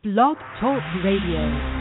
Blog Talk Radio.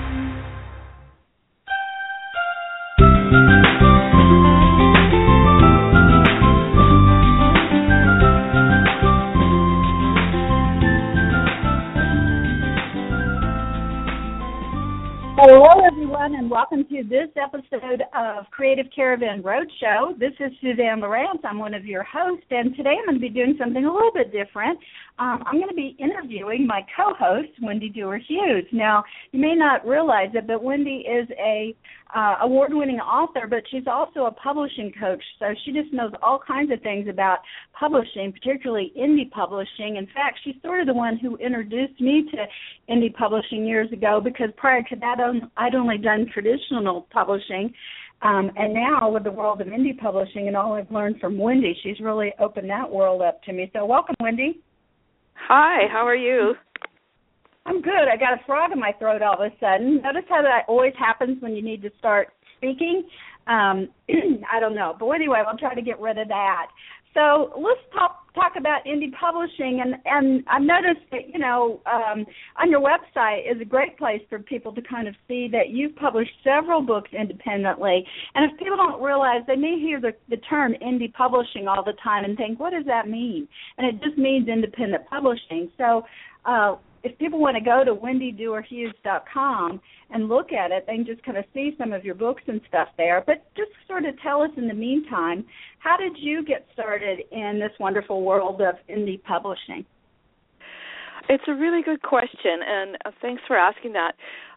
Hello, everyone, and welcome to this episode of Creative Caravan Roadshow. This is Suzanne Lawrence. I'm one of your hosts, and today I'm going to be doing something a little bit different. I'm going to be interviewing my co-host, Wendy Dewar-Hughes. Now, you may not realize it, but Wendy is a award-winning author, but she's also a publishing coach, so she just knows all kinds of things about publishing, particularly indie publishing. In fact, she's sort of the one who introduced me to indie publishing years ago, because prior to that, I'd only done traditional publishing. And now with the world of indie publishing and all I've learned from Wendy, she's really opened that world up to me. So welcome, Wendy. Hi, how are you? I'm good. I got a frog in my throat all of a sudden. Notice how that always happens when you need to start speaking? I don't know. But anyway, we'll try to get rid of that. So let's talk about indie publishing. And I've noticed that, on your website is a great place for people to kind of see that you've published several books independently. And if people don't realize, they may hear the term indie publishing all the time and think, what does that mean? And it just means independent publishing. So if people want to go to wendydewarhughes.com and look at it, they can just kind of see some of your books and stuff there. But just sort of tell us in the meantime, how did you get started in this wonderful world of indie publishing? It's a really good question, and thanks for asking that.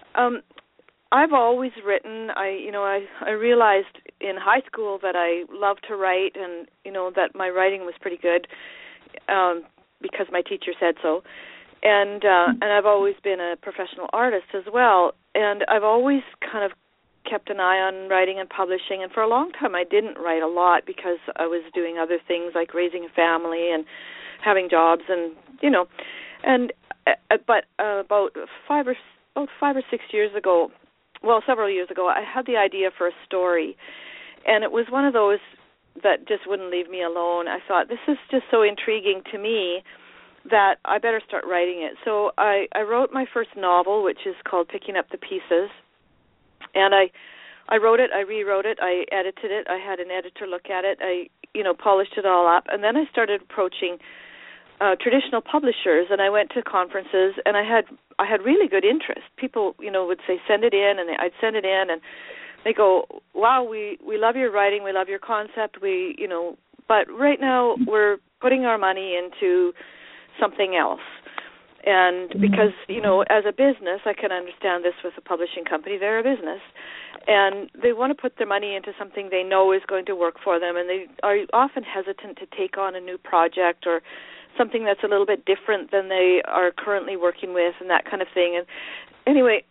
I've always written. I realized in high school that I loved to write, and that my writing was pretty good because my teacher said so. And I've always been a professional artist as well, and I've always kind of kept an eye on writing and publishing. And for a long time, I didn't write a lot because I was doing other things like raising a family and having jobs, but about 5 or 6 years ago, several years ago, I had the idea for a story, and it was one of those that just wouldn't leave me alone. I thought, this is just so intriguing to me that I better start writing it. So I wrote my first novel, which is called Picking Up the Pieces, and I wrote it, I rewrote it, I edited it, I had an editor look at it, I polished it all up, and then I started approaching traditional publishers, and I went to conferences, and I had really good interest. People, would say, send it in, and I'd send it in, and they go, wow, we love your writing, we love your concept, but right now we're putting our money into something else. And because, as a business, I can understand this with a publishing company, they're a business, and they want to put their money into something they know is going to work for them, and they are often hesitant to take on a new project or something that's a little bit different than they are currently working with and that kind of thing. And anyway,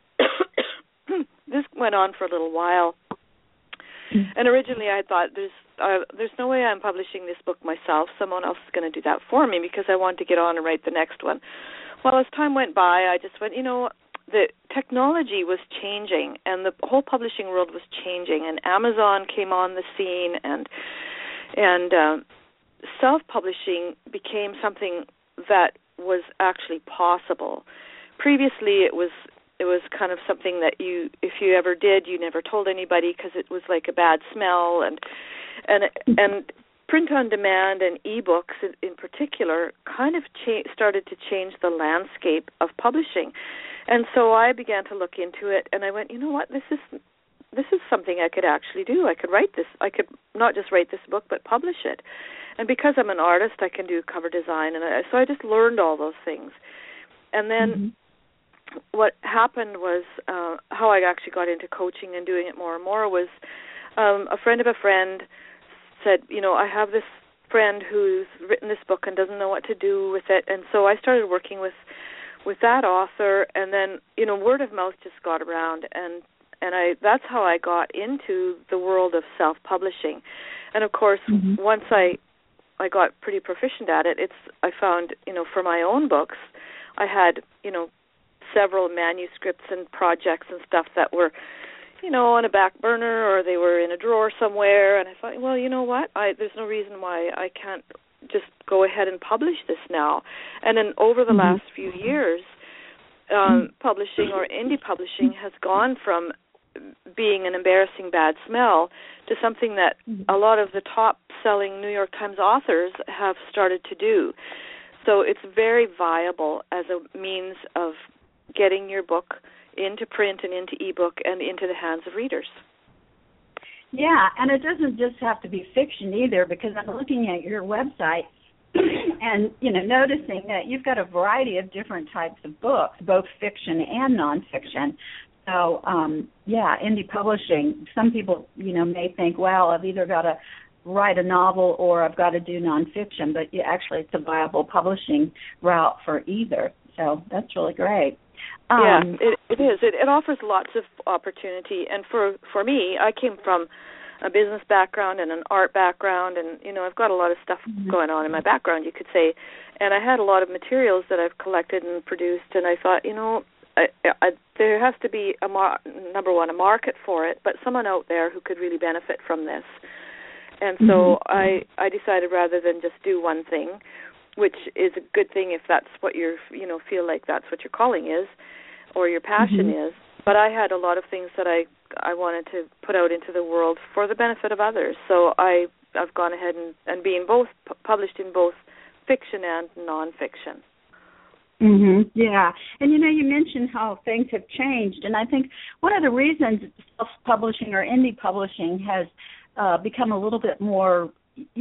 this went on for a little while. And originally I thought, there's no way I'm publishing this book myself. Someone else is going to do that for me because I want to get on and write the next one. Well, as time went by, I just went, the technology was changing and the whole publishing world was changing, and Amazon came on the scene, and self-publishing became something that was actually possible. Previously, it was kind of something that if you ever did, you never told anybody because it was like a bad smell, and print on demand and e-books in particular kind of started to change the landscape of publishing. And so I began to look into it, and I went, what, this is something I could actually do. I could write this. I could not just write this book, but publish it. And because I'm an artist, I can do cover design, and so I just learned all those things. And then what happened was how I actually got into coaching and doing it more and more was a friend of a friend said, I have this friend who's written this book and doesn't know what to do with it. And so I started working with that author, and then, word of mouth just got around, and that's how I got into the world of self-publishing. And of course, once I got pretty proficient at it, I found, for my own books, I had, several manuscripts and projects and stuff that were, on a back burner, or they were in a drawer somewhere, and I thought, well, you know what, there's no reason why I can't just go ahead and publish this now. And then over the last few years, publishing or indie publishing has gone from being an embarrassing bad smell to something that a lot of the top-selling New York Times authors have started to do. So it's very viable as a means of getting your book into print and into ebook and into the hands of readers. Yeah, and it doesn't just have to be fiction either, because I'm looking at your website and, noticing that you've got a variety of different types of books, both fiction and nonfiction. So, indie publishing, some people, may think, well, I've either got to write a novel or I've got to do nonfiction, but actually it's a viable publishing route for either. So that's really great. It is. It offers lots of opportunity. And for me, I came from a business background and an art background, and, I've got a lot of stuff going on in my background, you could say. And I had a lot of materials that I've collected and produced, and I thought, there has to be, number one, a market for it, but someone out there who could really benefit from this. And so I decided rather than just do one thing, which is a good thing if that's what you're, feel like that's what your calling is or your passion is. But I had a lot of things that I wanted to put out into the world for the benefit of others. So I've gone ahead and being both published in both fiction and nonfiction. Yeah. And, you mentioned how things have changed. And I think one of the reasons self-publishing or indie publishing has become a little bit more,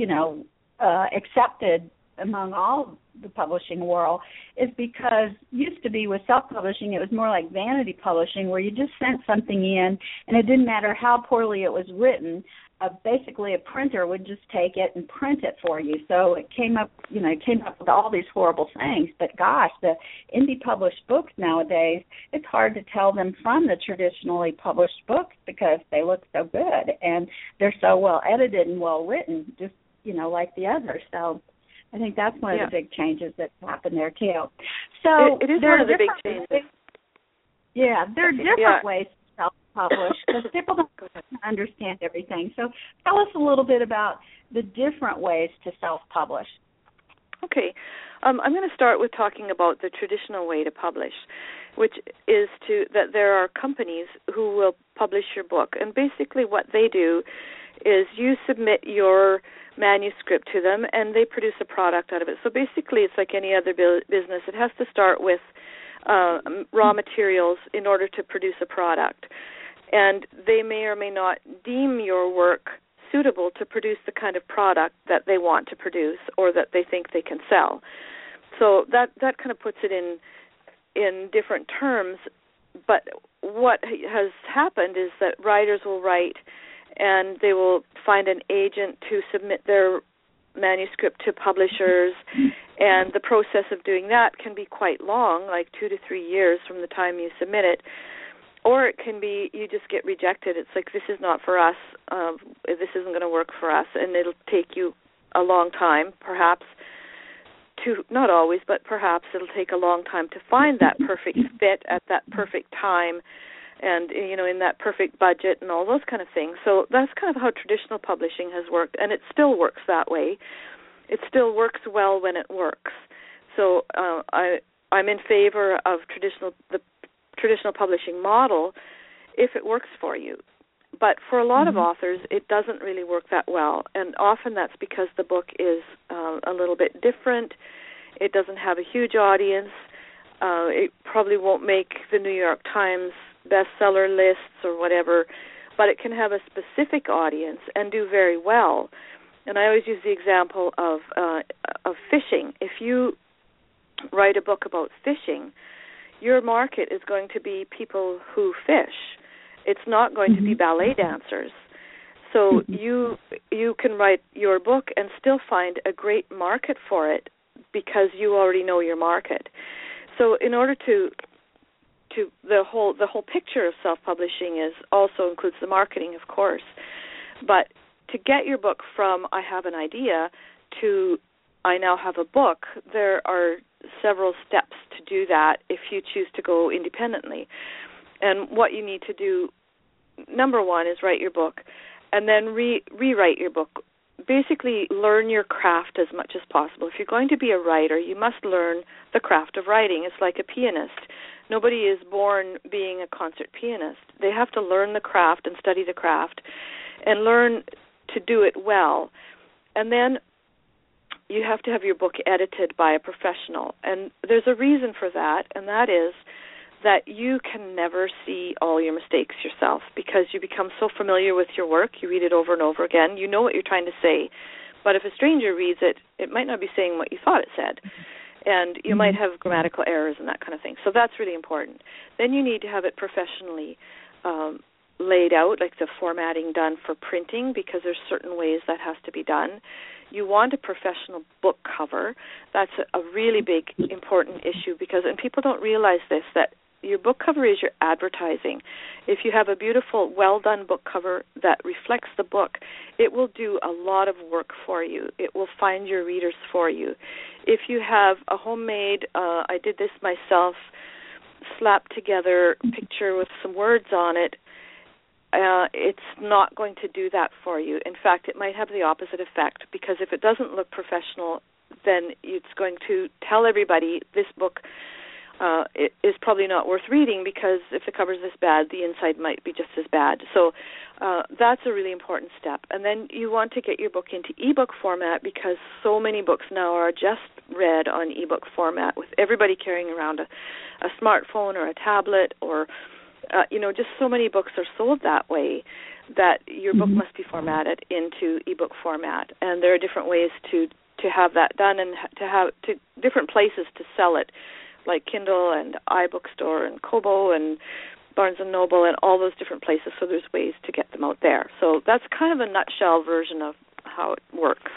accepted among all the publishing world is because used to be with self-publishing, it was more like vanity publishing where you just sent something in and it didn't matter how poorly it was written. Basically, a printer would just take it and print it for you. So it came up with all these horrible things. But gosh, the indie published books nowadays, it's hard to tell them from the traditionally published books because they look so good and they're so well edited and well written, just like the others. So I think that's one of the big changes that's happened there too. So it is one of the big changes. Yeah, there are different ways to self-publish because people don't understand everything. So tell us a little bit about the different ways to self-publish. Okay. I'm going to start with talking about the traditional way to publish, which is that there are companies who will publish your book. And basically what they do is you submit your manuscript to them and they produce a product out of it. So basically it's like any other business. It has to start with raw materials in order to produce a product. And they may or may not deem your work suitable to produce the kind of product that they want to produce or that they think they can sell. So that kind of puts it in different terms. But what has happened is that writers will write and they will find an agent to submit their manuscript to publishers, and the process of doing that can be quite long, like 2 to 3 years from the time you submit it. Or it can be you just get rejected. It's like, this is not for us, this isn't going to work for us, and it'll take you a long time, perhaps, not always, but perhaps it'll take a long time to find that perfect fit at that perfect time and, in that perfect budget and all those kind of things. So that's kind of how traditional publishing has worked, and it still works that way. It still works well when it works. So I'm in favor of the traditional publishing model if it works for you. But for a lot of authors, it doesn't really work that well, and often that's because the book is a little bit different. It doesn't have a huge audience. It probably won't make the New York Times bestseller lists or whatever, but it can have a specific audience and do very well. And I always use the example of fishing. If you write a book about fishing, your market is going to be people who fish. It's not going to be ballet dancers. So you can write your book and still find a great market for it because you already know your market. So in order to the whole picture of self-publishing also includes the marketing, of course. But to get your book from I have an idea to I now have a book, there are several steps to do that if you choose to go independently. And what you need to do, number one, is write your book and then rewrite your book. Basically, learn your craft as much as possible. If you're going to be a writer, you must learn the craft of writing. It's like a pianist. Nobody is born being a concert pianist. They have to learn the craft and study the craft and learn to do it well. And then you have to have your book edited by a professional. And there's a reason for that, and that is that you can never see all your mistakes yourself because you become so familiar with your work. You read it over and over again. You know what you're trying to say. But if a stranger reads it, it might not be saying what you thought it said. And you might have grammatical errors and that kind of thing. So that's really important. Then you need to have it professionally laid out, like the formatting done for printing, because there's certain ways that has to be done. You want a professional book cover. That's a really big, important issue because, and people don't realize this, that your book cover is your advertising. If you have a beautiful, well-done book cover that reflects the book, it will do a lot of work for you. It will find your readers for you. If you have a homemade, I did this myself, slapped together picture with some words on it, it's not going to do that for you. In fact, it might have the opposite effect because if it doesn't look professional, then it's going to tell everybody this book it is probably not worth reading because if the cover's this bad, the inside might be just as bad. So that's a really important step. And then you want to get your book into ebook format because so many books now are just read on ebook format with everybody carrying around a smartphone or a tablet or, just so many books are sold that way that your book must be formatted into ebook format. And there are different ways to have that done and to different places to sell it, like Kindle and iBookstore and Kobo and Barnes & Noble and all those different places, so there's ways to get them out there. So that's kind of a nutshell version of how it works.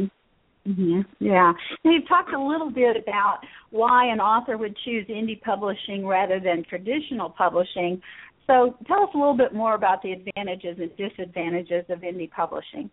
Yeah. Now, you've talked a little bit about why an author would choose indie publishing rather than traditional publishing. So tell us a little bit more about the advantages and disadvantages of indie publishing.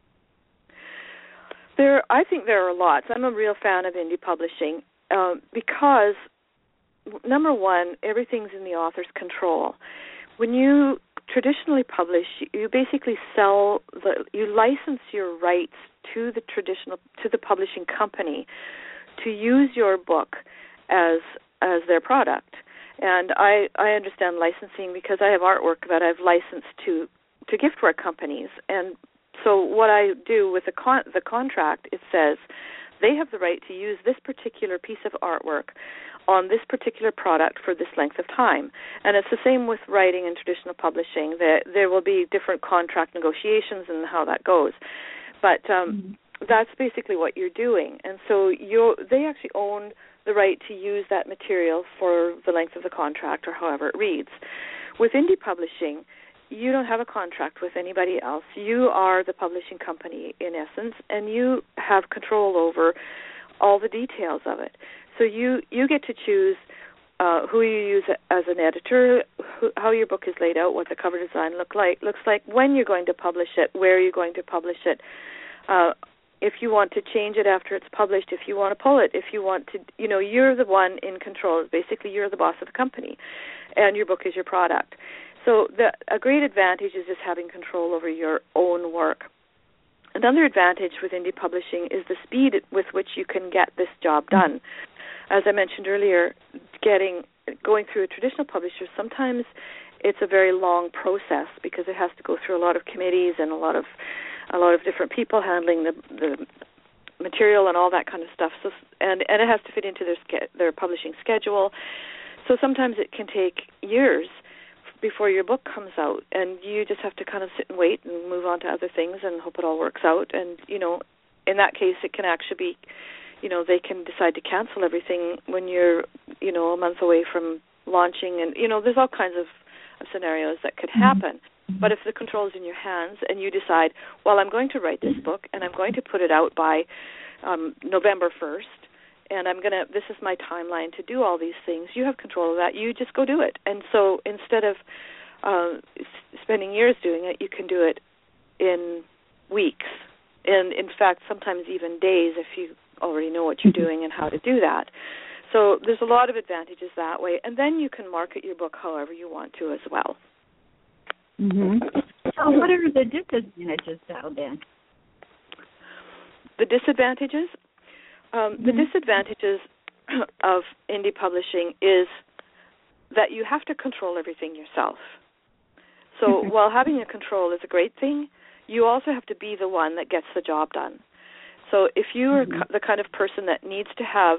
I think there are lots. I'm a real fan of indie publishing because number one, everything's in the author's control. When you traditionally publish, you basically you license your rights to the publishing company to use your book as their product. And I understand licensing because I have artwork that I've licensed to giftware companies. And so what I do with the contract, it says they have the right to use this particular piece of artwork on this particular product for this length of time. And it's the same with writing and traditional publishing. There will be different contract negotiations and how that goes. But that's basically what you're doing. And so they actually own the right to use that material for the length of the contract or however it reads. With indie publishing, you don't have a contract with anybody else. You are the publishing company in essence, and you have control over all the details of it. So you get to choose who you use as an editor, how your book is laid out, what the cover design looks like, when you're going to publish it, where you're going to publish it, if you want to change it after it's published, if you want to pull it, if you want to, you're the one in control. Basically, you're the boss of the company, and your book is your product. So a great advantage is just having control over your own work. Another advantage with indie publishing is the speed with which you can get this job done. As I mentioned earlier, going through a traditional publisher, sometimes it's a very long process because it has to go through a lot of committees and a lot of different people handling the material and all that kind of stuff. So and it has to fit into their publishing schedule. So sometimes it can take years before your book comes out, and you just have to kind of sit and wait and move on to other things and hope it all works out. And, in that case, it can actually be, they can decide to cancel everything when you're, a month away from launching. And, there's all kinds of scenarios that could happen. But if the control is in your hands and you decide, well, I'm going to write this book and I'm going to put it out by November 1st, and this is my timeline to do all these things, you have control of that. You just go do it. And so instead of spending years doing it, you can do it in weeks. And in fact, sometimes even days if you already know what you're doing and how to do that. So there's a lot of advantages that way. And then you can market your book however you want to as well. So what are the disadvantages, though, then? The disadvantages? The disadvantages of indie publishing is that you have to control everything yourself. So while having a control is a great thing, you also have to be the one that gets the job done. So if you are the kind of person that needs to have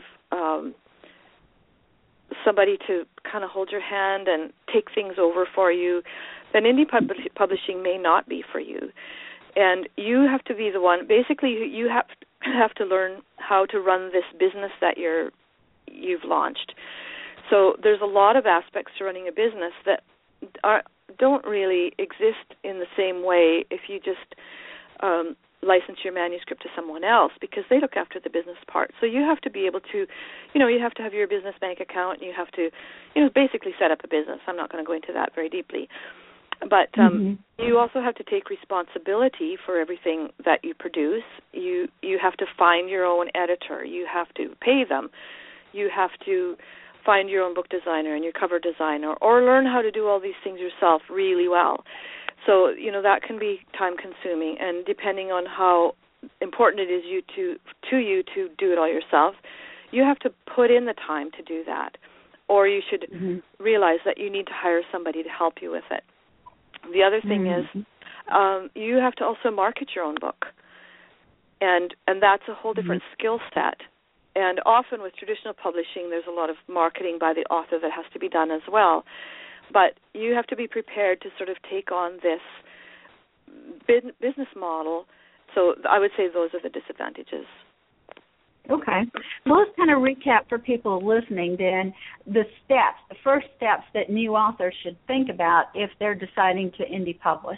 somebody to kind of hold your hand and take things over for you, then indie publishing may not be for you. And you have to be the one. Basically, you have to learn how to run this business that you've launched. So there's a lot of aspects to running a business that don't really exist in the same way if you just license your manuscript to someone else, because they look after the business part. So you have to be able to, you have to have your business bank account, and you have to, basically set up a business. I'm not going to go into that very deeply. But you also have to take responsibility for everything that you produce. You have to find your own editor. You have to pay them. You have to find your own book designer and your cover designer, or learn how to do all these things yourself really well. So, that can be time-consuming, and depending on how important it is to you to do it all yourself, you have to put in the time to do that, or you should realize that you need to hire somebody to help you with it. The other thing is you have to also market your own book, and that's a whole different skill set. And often with traditional publishing, there's a lot of marketing by the author that has to be done as well. But you have to be prepared to sort of take on this business model. So I would say those are the disadvantages. Okay. Well, let's kind of recap for people listening then the first steps that new authors should think about if they're deciding to indie publish.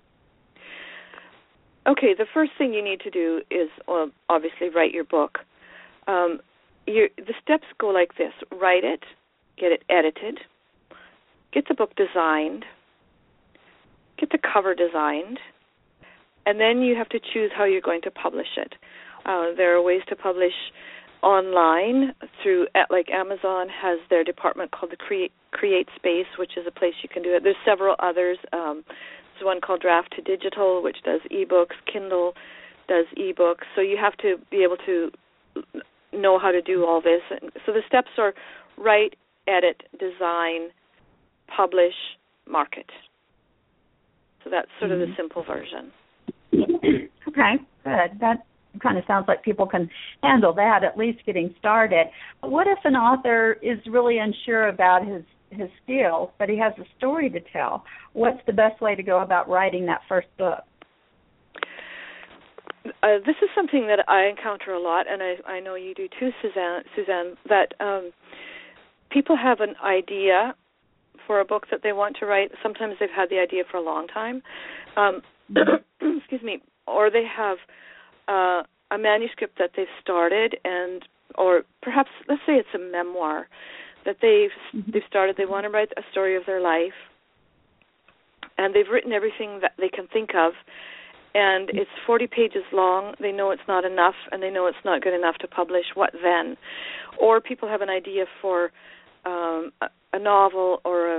Okay, the first thing you need to do is obviously write your book. The steps go like this. Write it, get it edited, get the book designed, get the cover designed, and then you have to choose how you're going to publish it. There are ways to publish online through, like Amazon has their department called the Create Space, which is a place you can do it. There's several others. There's one called Draft to Digital, which does ebooks. Kindle does ebooks. So you have to be able to know how to do all this. So the steps are write, edit, design, publish, market. So that's sort of the simple version. Okay, good. That kind of sounds like people can handle that, at least getting started. But what if an author is really unsure about his skills, but he has a story to tell? What's the best way to go about writing that first book? This is something that I encounter a lot, and I know you do too, Suzanne, that people have an idea for a book that they want to write. Sometimes they've had the idea for a long time. Excuse me. Or they have a manuscript that they've started, or perhaps, let's say it's a memoir that they've started. They want to write a story of their life, and they've written everything that they can think of, and it's 40 pages long. They know it's not enough, and they know it's not good enough to publish. What then? Or people have an idea for a novel or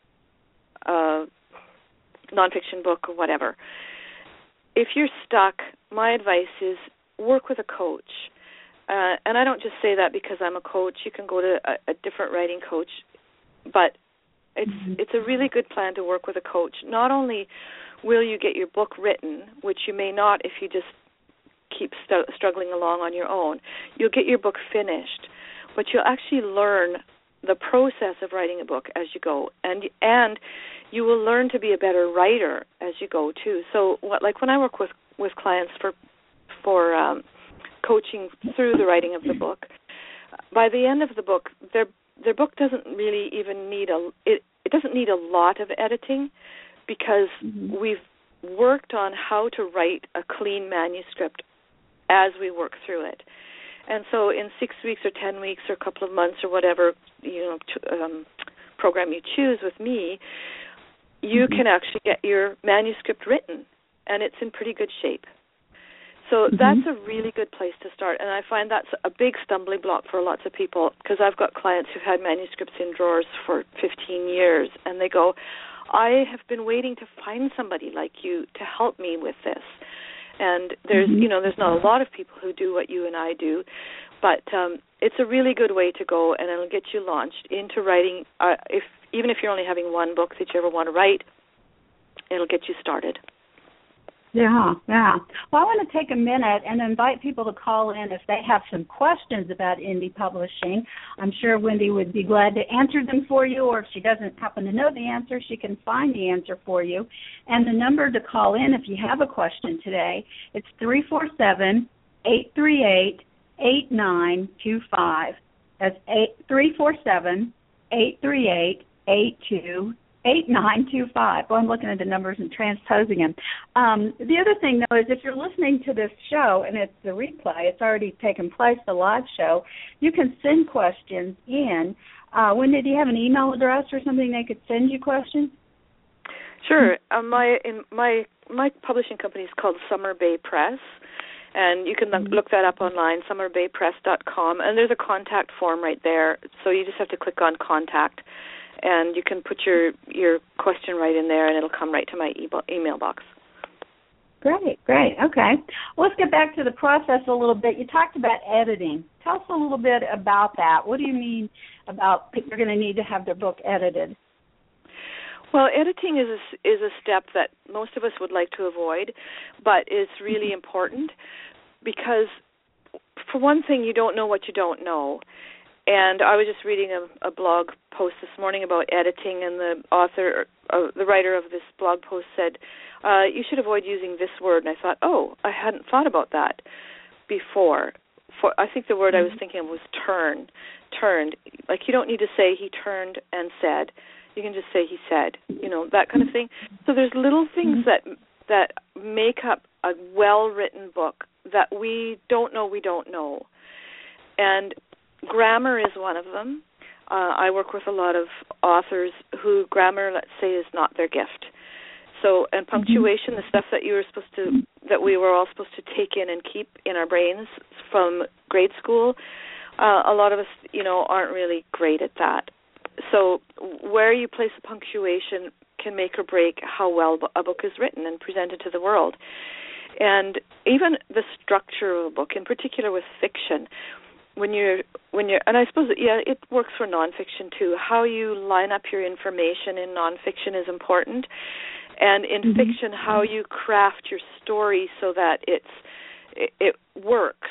a nonfiction book or whatever. If you're stuck, my advice is work with a coach. And I don't just say that because I'm a coach. You can go to a different writing coach. But it's a really good plan to work with a coach. Not only will you get your book written, which you may not if you just keep struggling along on your own, you'll get your book finished. But you'll actually learn the process of writing a book as you go. And you will learn to be a better writer as you go, too. So when I work with clients for coaching through the writing of the book, by the end of the book, their book doesn't really even need it doesn't need a lot of editing, because we've worked on how to write a clean manuscript as we work through it. And so in 6 weeks or 10 weeks or a couple of months or whatever program you choose with me, you can actually get your manuscript written, and it's in pretty good shape. So that's a really good place to start, and I find that's a big stumbling block for lots of people, because I've got clients who've had manuscripts in drawers for 15 years, and they go, I have been waiting to find somebody like you to help me with this. And there's not a lot of people who do what you and I do, But it's a really good way to go, and it'll get you launched into writing. Even if you're only having one book that you ever want to write, it'll get you started. Yeah. Well, I want to take a minute and invite people to call in if they have some questions about indie publishing. I'm sure Wendy would be glad to answer them for you, or if she doesn't happen to know the answer, she can find the answer for you. And the number to call in if you have a question today, it's 347-838-8925. That's 347-838-8925. Well, I'm looking at the numbers and transposing them. The other thing, though, is if you're listening to this show and it's the replay, it's already taken place, the live show, you can send questions in. Wendy, do you have an email address or something they could send you questions? Sure. My publishing company is called Summer Bay Press, and you can look that up online, summerbaypress.com, and there's a contact form right there, so you just have to click on contact. And you can put your question right in there, and it'll come right to my email box. Great. Okay. Well, let's get back to the process a little bit. You talked about editing. Tell us a little bit about that. What do you mean about people are going to need to have their book edited? Well, editing is a step that most of us would like to avoid, but it's really important because, for one thing, you don't know what you don't know. And I was just reading a blog post this morning about editing, and the writer of this blog post said, you should avoid using this word. And I thought, I hadn't thought about that before. I think the word I was thinking of was turned. Like, you don't need to say he turned and said. You can just say he said, that kind of thing. So there's little things that make up a well-written book that we don't know. And grammar is one of them. I work with a lot of authors who grammar, let's say, is not their gift. So, and punctuation, the stuff that we were all supposed to take in and keep in our brains from grade school, a lot of us, aren't really great at that. So, where you place the punctuation can make or break how well a book is written and presented to the world. And even the structure of a book, in particular with fiction, when you're, and I suppose, it works for nonfiction too. How you line up your information in nonfiction is important, and in fiction, how you craft your story so that it works.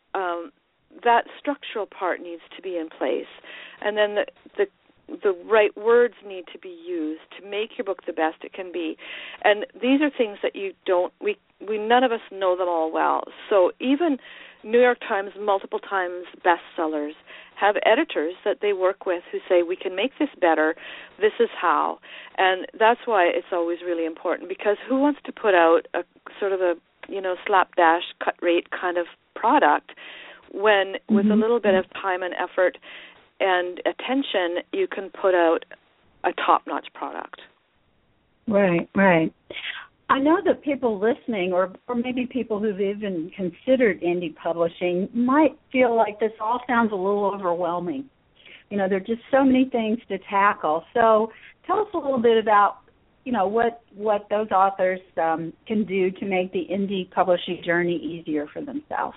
That structural part needs to be in place, and then the right words need to be used to make your book the best it can be. And these are things that we none of us know them all well. So even New York Times, multiple times bestsellers, have editors that they work with who say, we can make this better, this is how. And that's why it's always really important, because who wants to put out a sort of a, slapdash, cut rate kind of product when with a little bit of time and effort and attention, you can put out a top-notch product. Right. I know that people listening, or maybe people who've even considered indie publishing, might feel like this all sounds a little overwhelming. There are just so many things to tackle. So tell us a little bit about, what those authors can do to make the indie publishing journey easier for themselves.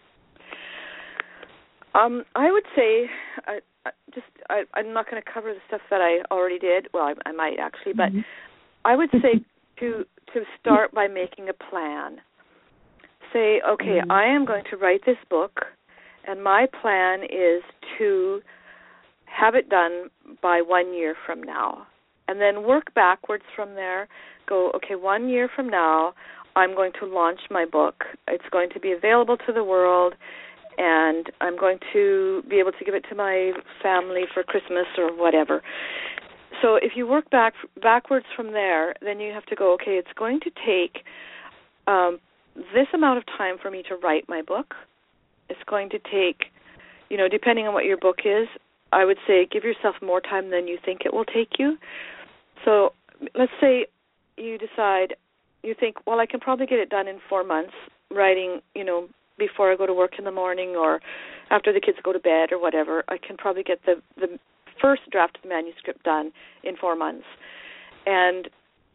I would say, I'm not going to cover the stuff that I already did. Well, I might actually, but I would say to start by making a plan. Say, okay, I am going to write this book, and my plan is to have it done by 1 year from now. And then work backwards from there. Go, okay, 1 year from now, I'm going to launch my book. It's going to be available to the world, and I'm going to be able to give it to my family for Christmas or whatever. So if you work backwards from there, then you have to go, okay, it's going to take this amount of time for me to write my book. It's going to take, depending on what your book is, I would say give yourself more time than you think it will take you. So let's say you think, well, I can probably get it done in 4 months, writing, before I go to work in the morning or after the kids go to bed or whatever. I can probably get the first draft of the manuscript done in 4 months. And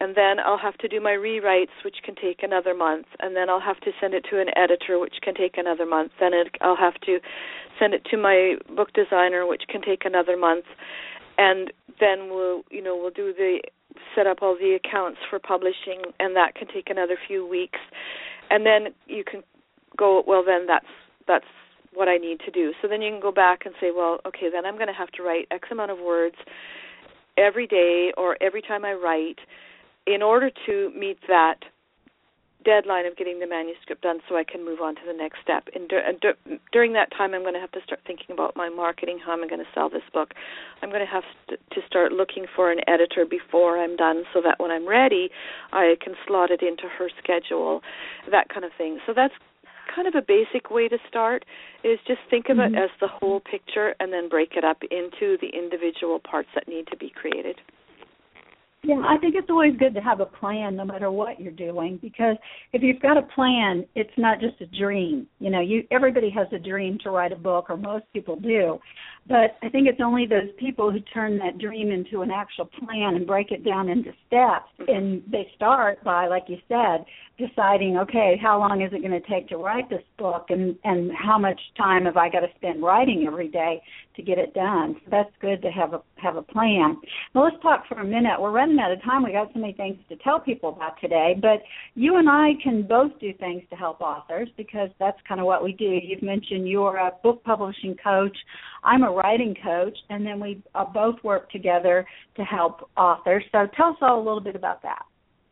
and then I'll have to do my rewrites, which can take another month, and then I'll have to send it to an editor, which can take another month. Then I'll have to send it to my book designer, which can take another month, and then we'll do set up all the accounts for publishing, and that can take another few weeks, and then you can go, well, then that's what I need to do. So then you can go back and say, well, okay, then I'm going to have to write X amount of words every day or every time I write in order to meet that deadline of getting the manuscript done so I can move on to the next step. And during that time, I'm going to have to start thinking about my marketing, how I'm going to sell this book. I'm going to have to start looking for an editor before I'm done so that when I'm ready, I can slot it into her schedule, that kind of thing. So that's kind of a basic way to start, is just think of it as the whole picture and then break it up into the individual parts that need to be created. Yeah, I think it's always good to have a plan no matter what you're doing, because if you've got a plan, it's not just a dream. Everybody has a dream to write a book, or most people do. But I think it's only those people who turn that dream into an actual plan and break it down into steps. And they start by, like you said, deciding, okay, how long is it going to take to write this book, and how much time have I got to spend writing every day to get it done. So that's good to have a plan. Now let's talk for a minute. We're running out of time. We got so many things to tell people about today, but you and I can both do things to help authors, because that's kind of what we do. You've mentioned you're a book publishing coach. I'm a writing coach, and then we both work together to help authors. So tell us all a little bit about that.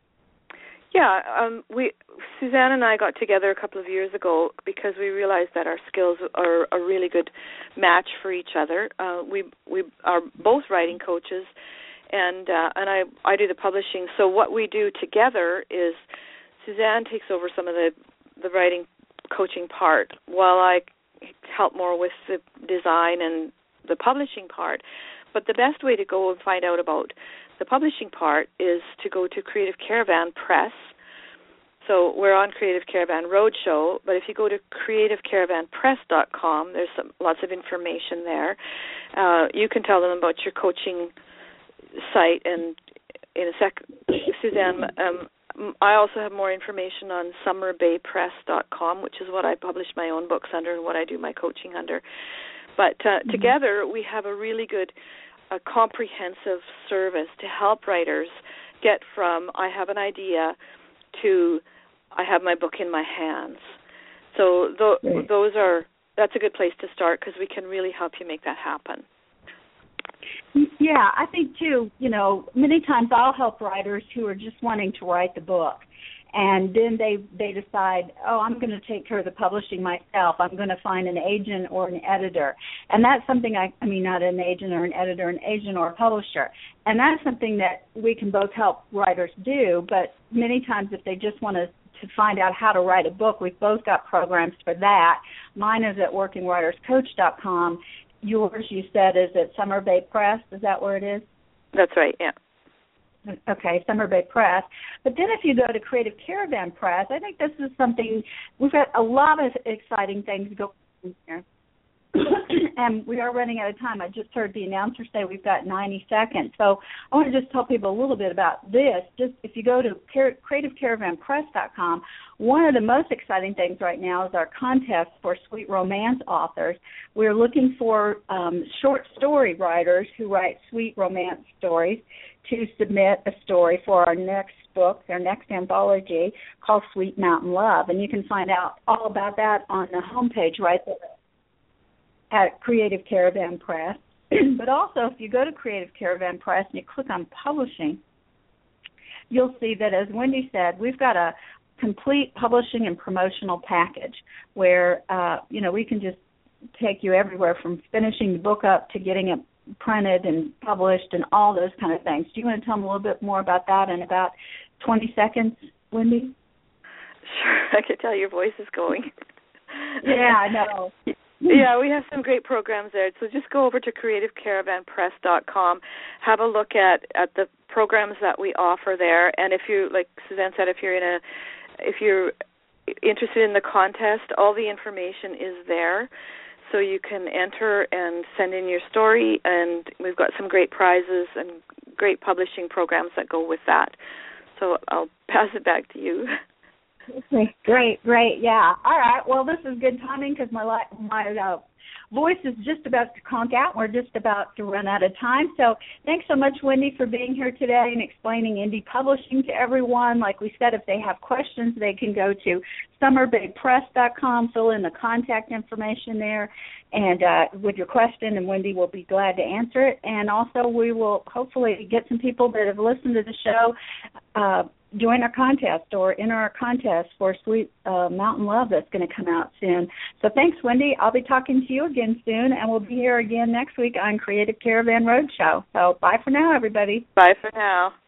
Yeah, Suzanne and I got together a couple of years ago because we realized that our skills are a really good match for each other. We are both writing coaches, and I do the publishing. So what we do together is Suzanne takes over some of the writing coaching part, while I help more with the design and the publishing part. But the best way to go and find out about the publishing part is to go to Creative Caravan Press. So we're on Creative Caravan Roadshow, but if you go to creativecaravanpress.com, there's lots of information there. You can tell them about your coaching site, and in a sec, Suzanne, I also have more information on summerbaypress.com, which is what I publish my own books under and what I do my coaching under. But together we have a really good comprehensive service to help writers get from I have an idea to I have my book in my hands. So that's a good place to start, because we can really help you make that happen. Yeah, I think too, many times I'll help writers who are just wanting to write the book, and then they decide, I'm going to take care of the publishing myself. I'm going to find an agent or an editor. And that's something not an agent or an editor, an agent or a publisher. And that's something that we can both help writers do, but many times if they just want to find out how to write a book, we've both got programs for that. Mine is at workingwriterscoach.com. Yours, you said, is at Summer Bay Press. Is that where it is? That's right, yeah. Okay, Summer Bay Press. But then if you go to Creative Caravan Press, I think this is something, we've got a lot of exciting things going on here. And we are running out of time. I just heard the announcer say we've got 90 seconds. So I want to just tell people a little bit about this. Just if you go to creativecaravanpress.com, one of the most exciting things right now is our contest for sweet romance authors. We're looking for short story writers who write sweet romance stories to submit a story for our next book, our next anthology, called Sweet Mountain Love. And you can find out all about that on the homepage right there at Creative Caravan Press. But also, if you go to Creative Caravan Press and you click on Publishing, you'll see that, as Wendy said, we've got a complete publishing and promotional package where, we can just take you everywhere from finishing the book up to getting it printed and published and all those kind of things. Do you want to tell them a little bit more about that in about 20 seconds, Wendy? Sure. I can tell your voice is going. Yeah, I know. Yeah, we have some great programs there. So just go over to creativecaravanpress.com, have a look at the programs that we offer there, and if you, like Suzanne said, if you're interested in the contest, all the information is there. So you can enter and send in your story, and we've got some great prizes and great publishing programs that go with that. So I'll pass it back to you. Okay, great, yeah. All right, well, this is good timing because my voice is just about to conk out. We're just about to run out of time. So thanks so much, Wendy, for being here today and explaining indie publishing to everyone. Like we said, if they have questions, they can go to summerbigpress.com, fill in the contact information there, and with your question, and Wendy will be glad to answer it. And also we will hopefully get some people that have listened to the show join our contest or enter our contest for Sweet Mountain Love that's going to come out soon. So thanks, Wendy. I'll be talking to you again soon, and we'll be here again next week on Creative Caravan Roadshow. So bye for now, everybody. Bye for now.